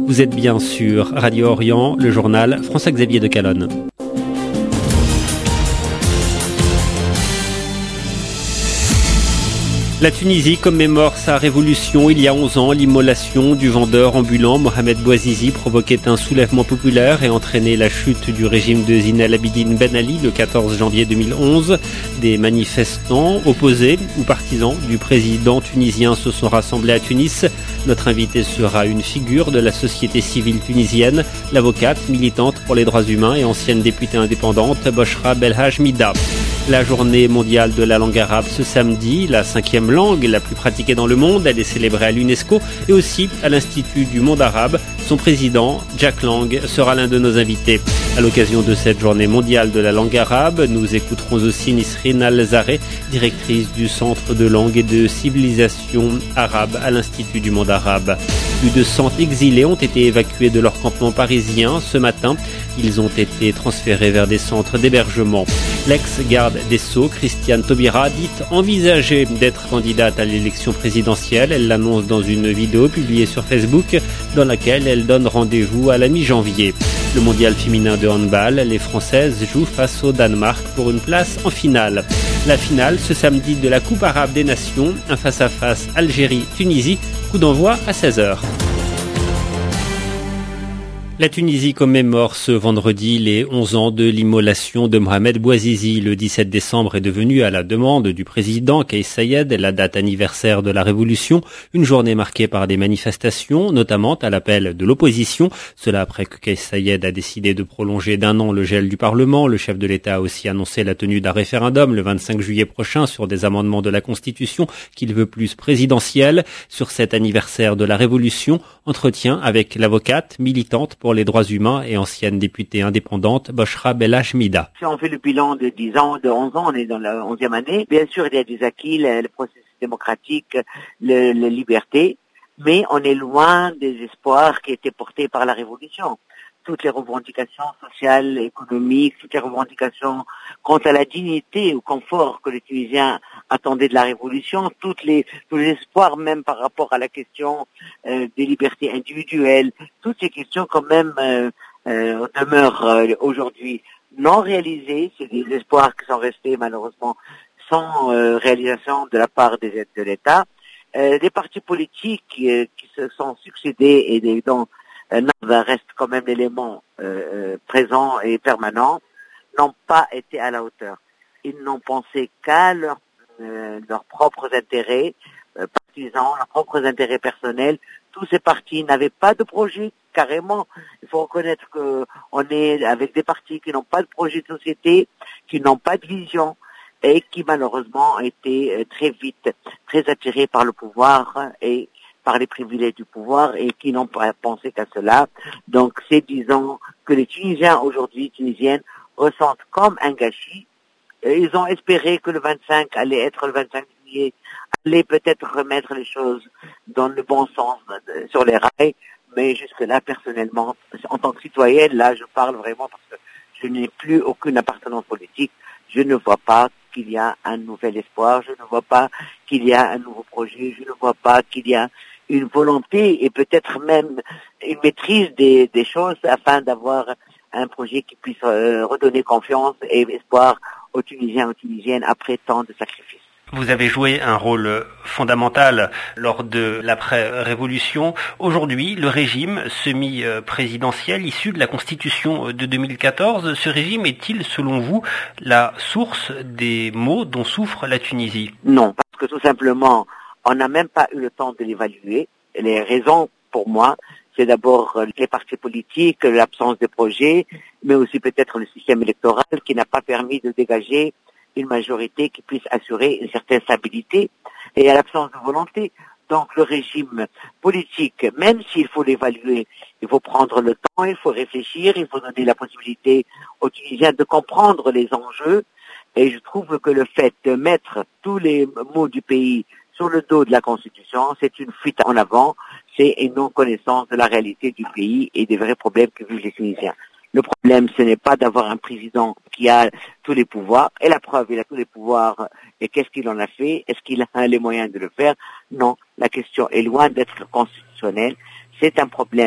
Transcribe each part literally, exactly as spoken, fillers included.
Vous êtes bien sur Radio Orient, le journal François-Xavier de Calonne. La Tunisie commémore sa révolution. Il y a onze ans, l'immolation du vendeur ambulant Mohamed Bouazizi provoquait un soulèvement populaire et entraînait la chute du régime de Zine El Abidine Ben Ali le quatorze janvier deux mille onze. Des manifestants opposés ou partisans du président tunisien se sont rassemblés à Tunis. Notre invité sera une figure de la société civile tunisienne, l'avocate militante pour les droits humains et ancienne députée indépendante Bochra Belhaj Mida. La journée mondiale de la langue arabe ce samedi, la cinquième langue la plus pratiquée dans le monde. Elle est célébrée à l'UNESCO et aussi à l'Institut du monde arabe. Son président, Jack Lang, sera l'un de nos invités. À l'occasion de cette journée mondiale de la langue arabe, nous écouterons aussi Nisrine Al-Zareh, directrice du Centre de langue et de civilisation arabe à l'Institut du monde arabe. Plus de cent exilés ont été évacués de leur campement parisien ce matin. Ils ont été transférés vers des centres d'hébergement. L'ex-garde des Sceaux, Christiane Taubira, dit envisager d'être candidate à l'élection présidentielle. Elle l'annonce dans une vidéo publiée sur Facebook dans laquelle elle donne rendez-vous à la mi-janvier. Le mondial féminin de handball, les Françaises jouent face au Danemark pour une place en finale. La finale ce samedi de la Coupe arabe des Nations, un face-à-face Algérie-Tunisie, coup d'envoi à seize heures. La Tunisie commémore ce vendredi les onze ans de l'immolation de Mohamed Bouazizi. Le dix-sept décembre est devenu, à la demande du président Kais Saied, la date anniversaire de la révolution, une journée marquée par des manifestations, notamment à l'appel de l'opposition. Cela après que Kais Saied a décidé de prolonger d'un an le gel du Parlement. Le chef de l'État a aussi annoncé la tenue d'un référendum le vingt-cinq juillet prochain sur des amendements de la Constitution qu'il veut plus présidentiels. Sur cet anniversaire de la révolution, entretien avec l'avocate militante pour les droits humains et ancienne députée indépendante Bochra Belhaj Mida. Si on fait le bilan de dix ans, de onze ans, on est dans la onzième année. Bien sûr, il y a des acquis, le, le processus démocratique, le, la liberté, mais on est loin des espoirs qui étaient portés par la révolution. Toutes les revendications sociales, économiques, toutes les revendications quant à la dignité, au confort que les Tunisiens attendaient de la révolution, toutes les, tous les espoirs même par rapport à la question euh, des libertés individuelles, toutes ces questions quand même euh, euh, demeurent euh, aujourd'hui non réalisées. C'est des espoirs qui sont restés malheureusement sans euh, réalisation de la part des aides de l'État. Euh, des partis politiques euh, qui se sont succédés et des, dont euh, reste quand même l'élément euh, présent et permanent, n'ont pas été à la hauteur. Ils n'ont pensé qu'à leur, euh, leurs propres intérêts euh, partisans, leurs propres intérêts personnels. Tous ces partis n'avaient pas de projet, carrément. Il faut reconnaître qu'on est avec des partis qui n'ont pas de projet de société, qui n'ont pas de vision et qui malheureusement ont été euh, très vite, très attirés par le pouvoir et par les privilèges du pouvoir et qui n'ont pas pensé qu'à cela. Donc c'est, disons, que les Tunisiens aujourd'hui, Tunisiennes, ressentent comme un gâchis. Ils ont espéré que le vingt-cinq allait être le vingt-cinq juillet, allait peut-être remettre les choses dans le bon sens, sur les rails, mais jusque-là, personnellement, en tant que citoyenne, là, je parle vraiment parce que je n'ai plus aucune appartenance politique, je ne vois pas qu'il y a un nouvel espoir, je ne vois pas qu'il y a un nouveau projet, je ne vois pas qu'il y a une volonté et peut-être même une maîtrise des, des choses afin d'avoir un projet qui puisse euh, redonner confiance et espoir aux Tunisiens et aux Tunisiennes après tant de sacrifices. Vous avez joué un rôle fondamental lors de l'après-révolution. Aujourd'hui, le régime semi-présidentiel issu de la Constitution de deux mille quatorze, ce régime est-il, selon vous, la source des maux dont souffre la Tunisie ? Non, parce que tout simplement, on n'a même pas eu le temps de l'évaluer. Les raisons, pour moi, c'est d'abord les partis politiques, l'absence de projets, mais aussi peut-être le système électoral qui n'a pas permis de dégager une majorité qui puisse assurer une certaine stabilité et à l'absence de volonté. Donc le régime politique, même s'il faut l'évaluer, il faut prendre le temps, il faut réfléchir, il faut donner la possibilité aux Tunisiens de comprendre les enjeux. Et je trouve que le fait de mettre tous les maux du pays sur le dos de la Constitution, c'est une fuite en avant, c'est une non-connaissance de la réalité du pays et des vrais problèmes que vivent les Tunisiens. Le problème, ce n'est pas d'avoir un président qui a tous les pouvoirs. Et la preuve, il a tous les pouvoirs. Et qu'est-ce qu'il en a fait? Est-ce qu'il a les moyens de le faire? Non. La question est loin d'être constitutionnelle. C'est un problème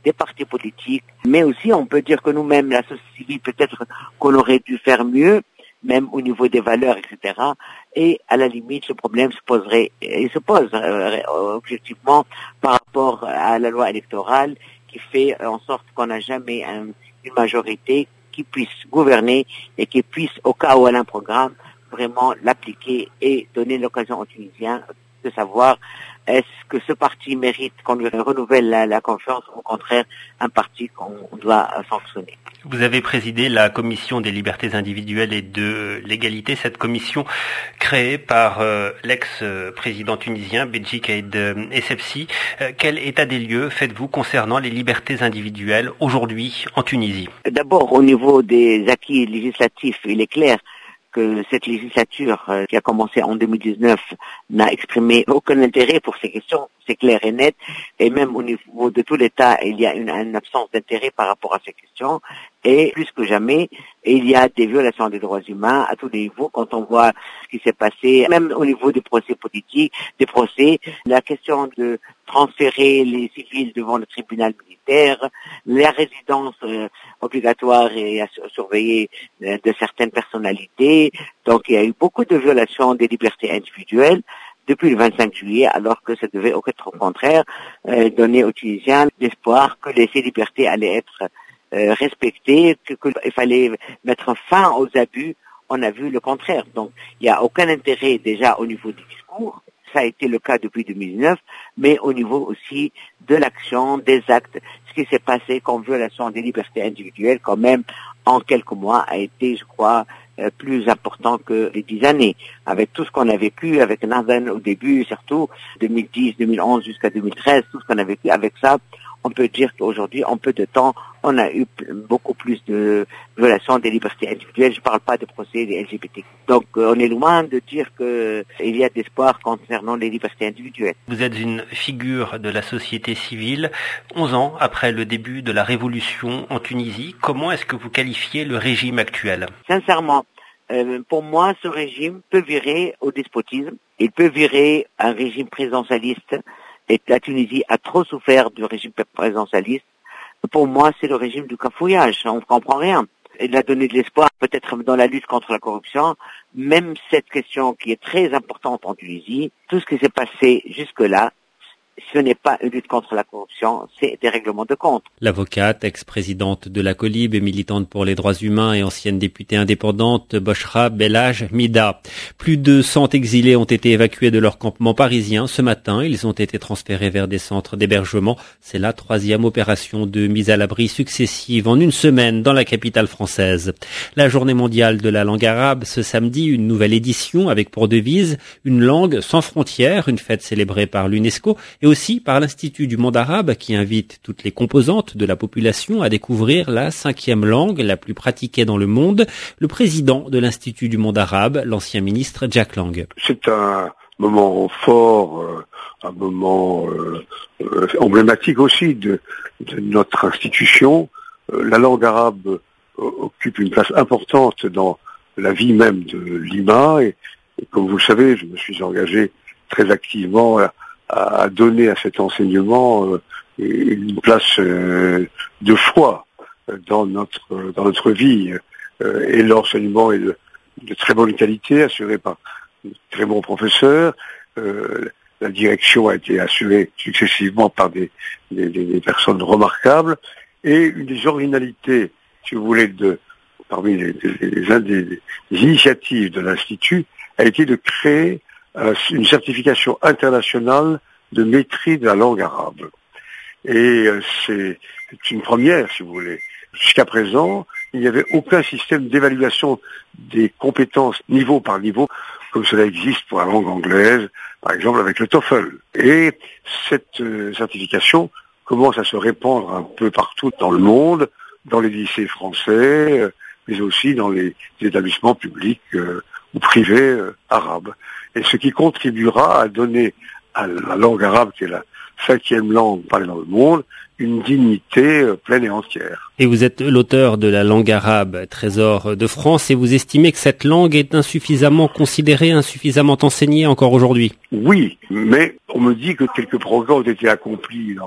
des partis politiques, mais aussi on peut dire que nous-mêmes, la société civile, peut-être qu'on aurait dû faire mieux, même au niveau des valeurs, et cetera. Et à la limite, ce problème se poserait, il se pose euh, objectivement par rapport à la loi électorale qui fait en sorte qu'on n'a jamais un, une majorité qui puisse gouverner et qui puisse, au cas où elle a un programme, vraiment l'appliquer et donner l'occasion aux Tunisiens de savoir est-ce que ce parti mérite qu'on lui renouvelle la, la confiance ou au contraire un parti qu'on doit sanctionner. Vous avez présidé la commission des libertés individuelles et de l'égalité, cette commission créée par euh, l'ex-président tunisien Bédji Caïd Essebsi. Euh, quel état des lieux faites-vous concernant les libertés individuelles aujourd'hui en Tunisie? D'abord, au niveau des acquis législatifs, il est clair que cette législature euh, qui a commencé en deux mille dix-neuf n'a exprimé aucun intérêt pour ces questions, c'est clair et net, et même au niveau de tout l'État, il y a une, une absence d'intérêt par rapport à ces questions, et plus que jamais, il y a des violations des droits humains à tous les niveaux, quand on voit ce qui s'est passé, même au niveau des procès politiques, des procès, la question de transférer les civils devant le tribunal militaire, la résidence euh, obligatoire et à surveiller euh, de certaines personnalités. Donc il y a eu beaucoup de violations des libertés individuelles depuis le vingt-cinq juillet, alors que ça devait au contraire euh, donner aux Tunisiens l'espoir que les, ces libertés allaient être euh, respectées, qu'il fallait mettre fin aux abus. On a vu le contraire. Donc il n'y a aucun intérêt déjà au niveau du discours. Ça a été le cas depuis deux mille neuf, mais au niveau aussi de l'action, des actes, ce qui s'est passé comme violation des libertés individuelles, quand même, en quelques mois, a été, je crois, euh, plus important que les dix années. Avec tout ce qu'on a vécu, avec Nazanin au début, surtout, deux mille dix, deux mille onze jusqu'à deux mille treize, tout ce qu'on a vécu avec ça, on peut dire qu'aujourd'hui, en peu de temps, on a eu beaucoup plus de violations des libertés individuelles. Je ne parle pas des procès des L G B T. Donc, euh, on est loin de dire qu'il y a d'espoir concernant les libertés individuelles. Vous êtes une figure de la société civile. onze ans après le début de la révolution en Tunisie, comment est-ce que vous qualifiez le régime actuel? Sincèrement, euh, pour moi, ce régime peut virer au despotisme. Il peut virer un régime présidentialiste. Et la Tunisie a trop souffert du régime présidentialiste. Pour moi, c'est le régime du cafouillage. On ne comprend rien. Il a donné de l'espoir, peut-être dans la lutte contre la corruption. Même cette question qui est très importante en Tunisie, tout ce qui s'est passé jusque-là, ce n'est pas une lutte contre la corruption, c'est des règlements de compte. L'avocate, ex-présidente de la Colib et militante pour les droits humains et ancienne députée indépendante, Bochra Belhaj Mida. Plus de cent exilés ont été évacués de leur campement parisien ce matin. Ils ont été transférés vers des centres d'hébergement. C'est la troisième opération de mise à l'abri successive en une semaine dans la capitale française. La journée mondiale de la langue arabe, ce samedi, une nouvelle édition avec pour devise une langue sans frontières, une fête célébrée par l'UNESCO et aussi par l'Institut du monde arabe qui invite toutes les composantes de la population à découvrir la cinquième langue la plus pratiquée dans le monde. Le président de l'Institut du monde arabe, l'ancien ministre Jack Lang. C'est un moment fort, euh, un moment euh, euh, emblématique aussi de, de notre institution. Euh, la langue arabe euh, occupe une place importante dans la vie même de l'I M A et, et comme vous le savez, je me suis engagé très activement à à donner à cet enseignement euh, une place euh, de foi dans notre dans notre vie. Euh, et l'enseignement est de, de très bonne qualité, assuré par de très bons professeurs. Euh, la direction a été assurée successivement par des, des, des personnes remarquables. Et une des originalités, si vous voulez, de parmi les, les, les, les, les initiatives de l'Institut, a été de créer une certification internationale de maîtrise de la langue arabe. Et euh, c'est une première, si vous voulez. Jusqu'à présent, il n'y avait aucun système d'évaluation des compétences niveau par niveau, comme cela existe pour la langue anglaise, par exemple avec le TOEFL. Et cette euh, certification commence à se répandre un peu partout dans le monde, dans les lycées français, euh, mais aussi dans les, les établissements publics euh, ou privés euh, arabes. Et ce qui contribuera à donner à la langue arabe, qui est la cinquième langue parlée dans le monde, une dignité euh, pleine et entière. Et vous êtes l'auteur de la langue arabe, Trésor de France, et vous estimez que cette langue est insuffisamment considérée, insuffisamment enseignée encore aujourd'hui? Oui, mais on me dit que quelques progrès ont été accomplis dans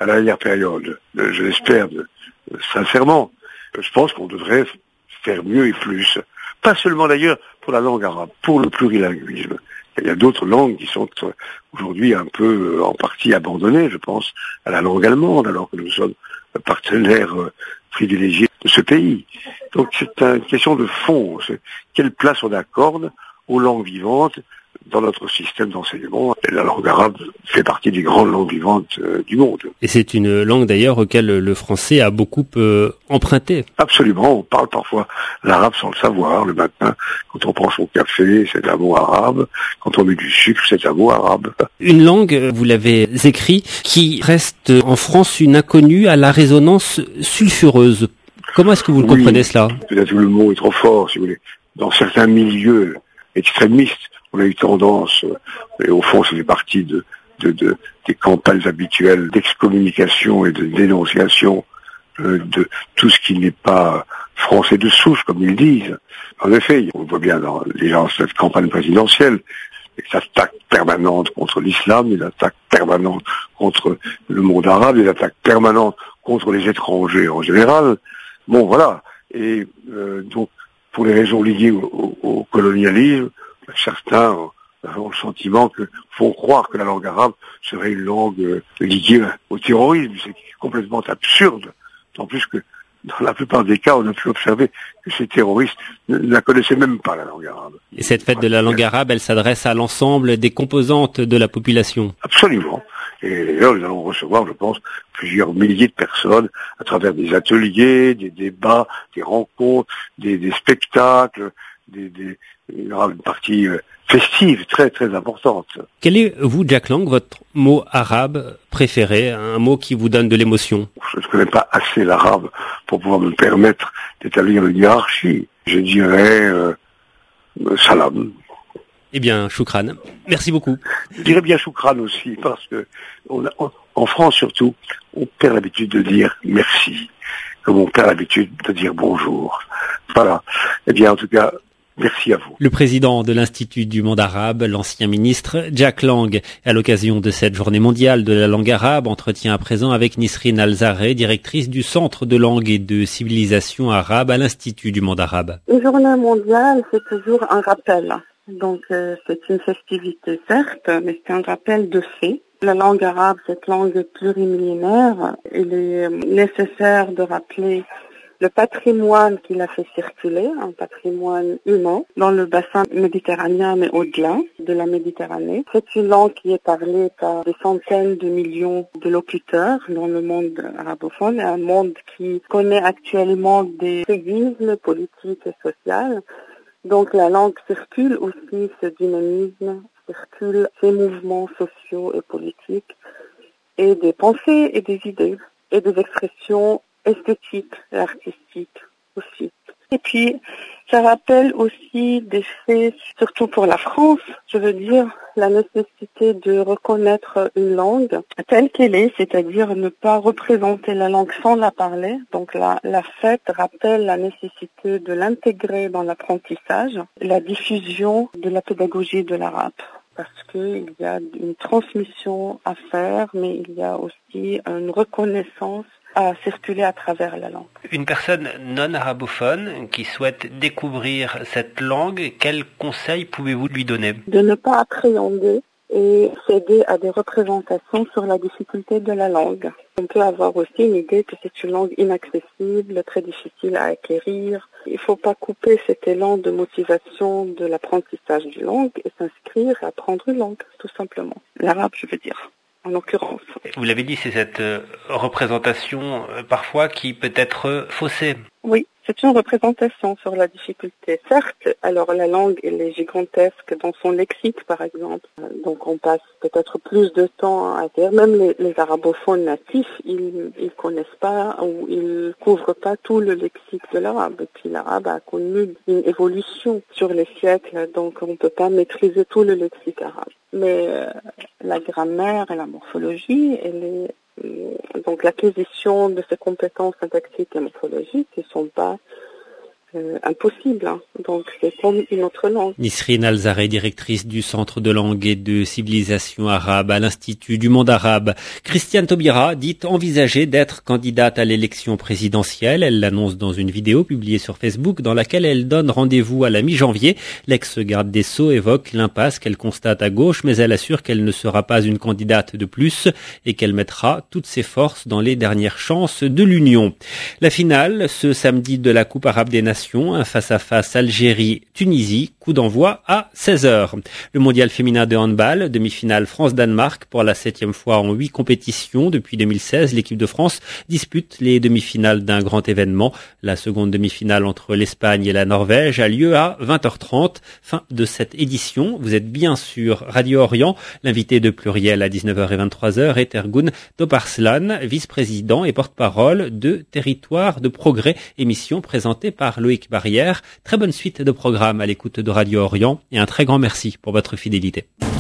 à la dernière période. Je l'espère de, de, sincèrement. Je pense qu'on devrait faire mieux et plus. Pas seulement d'ailleurs pour la langue arabe, pour le plurilinguisme. Il y a d'autres langues qui sont aujourd'hui un peu en partie abandonnées, je pense, à la langue allemande, alors que nous sommes partenaires privilégiés de ce pays. Donc c'est une question de fond. C'est quelle place on accorde aux langues vivantes dans notre système d'enseignement. Et la langue arabe fait partie des grandes langues vivantes euh, du monde. Et c'est une langue d'ailleurs auquel le français a beaucoup euh, emprunté. Absolument, on parle parfois l'arabe sans le savoir. Le matin, quand on prend son café, c'est un mot arabe. Quand on met du sucre, c'est un mot arabe. Une langue, vous l'avez écrit, qui reste en France une inconnue à la résonance sulfureuse. Comment est-ce que vous le oui, comprenez cela? Peut-être que le mot est trop fort, si vous voulez. Dans certains milieux extrémistes, on a eu tendance, et au fond ça fait partie de, de, de, des campagnes habituelles d'excommunication et de dénonciation euh, de tout ce qui n'est pas français de souche, comme ils disent. En effet, on voit bien dans, déjà dans cette campagne présidentielle, des attaques permanentes contre l'islam, des attaques permanentes contre le monde arabe, des attaques permanentes contre les étrangers en général. Bon, voilà. Et euh, donc, pour les raisons liées au, au, au colonialisme, certains ont le sentiment que font croire que la langue arabe serait une langue euh, liée au terrorisme. C'est complètement absurde. En plus que dans la plupart des cas, on a pu observer que ces terroristes ne, ne la connaissaient même pas, la langue arabe. Et cette fête de la langue arabe, elle s'adresse à l'ensemble des composantes de la population. Absolument. Et là, nous allons recevoir, je pense, plusieurs milliers de personnes à travers des ateliers, des débats, des rencontres, des, des spectacles, des, des, il y aura une partie euh, festive très très importante. Quel est, vous, Jack Lang, votre mot arabe préféré, un mot qui vous donne de l'émotion? Je ne connais pas assez l'arabe pour pouvoir me permettre d'établir une hiérarchie. Je dirais euh, salam. Eh bien, choukran. Merci beaucoup. Je dirais bien choukran aussi, parce que on a, on, en France surtout, on perd l'habitude de dire merci, comme on perd l'habitude de dire bonjour. Voilà. Eh bien, en tout cas, merci à vous. Le président de l'Institut du monde arabe, l'ancien ministre Jack Lang, à l'occasion de cette journée mondiale de la langue arabe, entretient à présent avec Nisrine Alzareh, directrice du Centre de langue et de civilisation arabe à l'Institut du monde arabe. Une journée mondiale, c'est toujours un rappel. Donc euh, c'est une festivité certes, mais c'est un rappel de fait. La langue arabe, cette langue plurimillénaire, il est nécessaire de rappeler le patrimoine qui l'a fait circuler, un patrimoine humain, dans le bassin méditerranéen, mais au-delà de la Méditerranée. C'est une langue qui est parlée par des centaines de millions de locuteurs dans le monde arabophone, un monde qui connaît actuellement des séismes politiques et sociaux. Donc la langue circule aussi, ce dynamisme, circule ces mouvements sociaux et politiques, et des pensées et des idées, et des expressions esthétiques et artistiques aussi. Et puis, ça rappelle aussi des faits, surtout pour la France, je veux dire, la nécessité de reconnaître une langue telle qu'elle est, c'est-à-dire ne pas représenter la langue sans la parler. Donc la, la fête rappelle la nécessité de l'intégrer dans l'apprentissage, la diffusion de la pédagogie de l'arabe. Parce qu'il y a une transmission à faire, mais il y a aussi une reconnaissance à circuler à travers la langue. Une personne non arabophone qui souhaite découvrir cette langue, quels conseils pouvez-vous lui donner? De ne pas appréhender et céder à des représentations sur la difficulté de la langue. On peut avoir aussi une idée que c'est une langue inaccessible, très difficile à acquérir. Il ne faut pas couper cet élan de motivation de l'apprentissage d'une langue et s'inscrire et apprendre une langue, tout simplement. L'arabe, je veux dire. En l'occurrence. Vous l'avez dit, c'est cette euh, représentation euh, parfois qui peut être euh, faussée. Oui, c'est une représentation sur la difficulté. Certes, alors la langue elle est gigantesque dans son lexique par exemple. Donc on passe peut-être plus de temps à dire, même les, les arabophones natifs, ils ils connaissent pas ou ils couvrent pas tout le lexique de l'arabe. Et puis l'arabe a connu une évolution sur les siècles, donc on peut pas maîtriser tout le lexique arabe. Mais euh, la grammaire et la morphologie, elle est donc l'acquisition de ces compétences syntaxiques et morphologiques ne sont pas euh, impossible. Hein. Donc c'est comme une autre langue. Nisrine Alzareh, directrice du Centre de langue et de civilisation arabe à l'Institut du monde arabe. Christiane Taubira dit envisager d'être candidate à l'élection présidentielle. Elle l'annonce dans une vidéo publiée sur Facebook dans laquelle elle donne rendez-vous à la mi-janvier. L'ex-garde des Sceaux évoque l'impasse qu'elle constate à gauche, mais elle assure qu'elle ne sera pas une candidate de plus et qu'elle mettra toutes ses forces dans les dernières chances de l'Union. La finale, ce samedi de la Coupe arabe des Nations, un face-à-face Algérie-Tunisie, coup d'envoi à seize heures. Le mondial féminin de handball, demi-finale France-Danemark pour la septième fois en huit compétitions depuis deux mille seize. L'équipe de France dispute les demi-finales d'un grand événement. La seconde demi-finale entre l'Espagne et la Norvège a lieu à vingt heures trente. Fin de cette édition. Vous êtes bien sur Radio Orient. L'invité de Pluriel à dix-neuf heures et vingt-trois heures est Ergun Toparslan, vice-président et porte-parole de Territoire de Progrès, émission présentée par Loïc Barrière. Très bonne suite de programme à l'écoute de Radio Orient et un très grand merci pour votre fidélité.